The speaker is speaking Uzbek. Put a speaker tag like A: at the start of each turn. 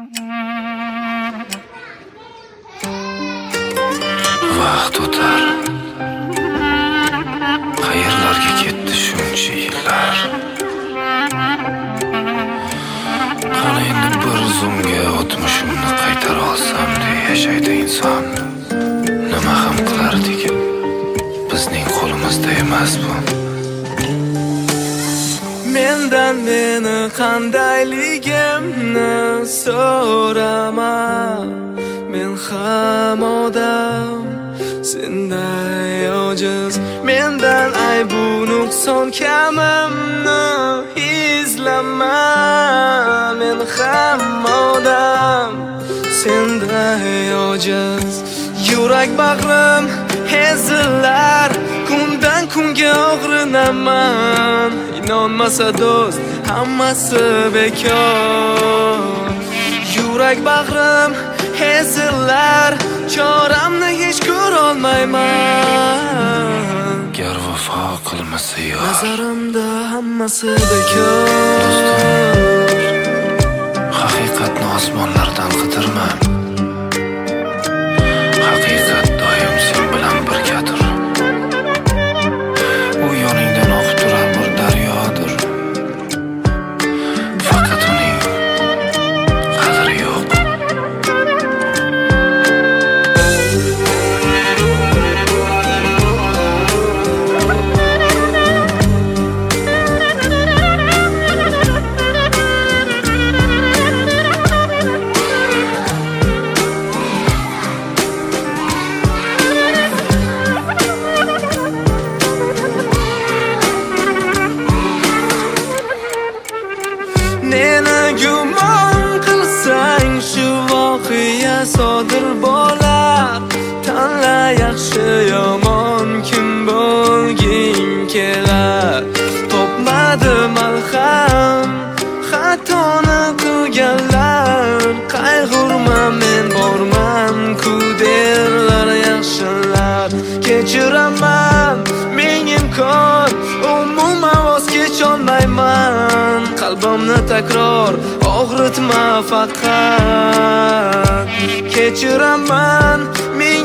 A: Vaqt o'tar, qayerlarga ketdi shuncha yillar. Qani endi bir zumga o'tmishimni qaytara olsam deb yashaydi inson. Nima ham qilardik? Bizning qo'limizda emas bu.
B: Mendan meni qandayligimni so'rama. Men ham odam, senday ojiz. Mendan aybu nuqson kamimni izlama. Men ham odam, senday ojiz. Yurak bag'rim ezillar, kundan kunga og'rinaman. İnanmasa do'st, hammasi bekor. Yurak bag'rim ezillar, choramni hech ko'rolmayman.
A: Gar vafo qilmasa yor,
B: nazarimda hammasi bekor.
A: Do'stim, haqiqatni osmonlardan qidirma. Haqiqat doim sen bilan birgadir. U yoningdan oqib turar bir daryodir. Faqat uning qadri yo'q.
B: Neni gumon qilsang shu voqea sodir bo'lar. Tanla yaxshi yomon kim bo'lging kelar. Topmadi malham xatoni qilganlar. Qayg'urma men borman-ku derlar yaxshilar. Kechiraman men imkon, umuman voz kecholmayman. Qalbimni takror og'ritma faqat. Kechiraman men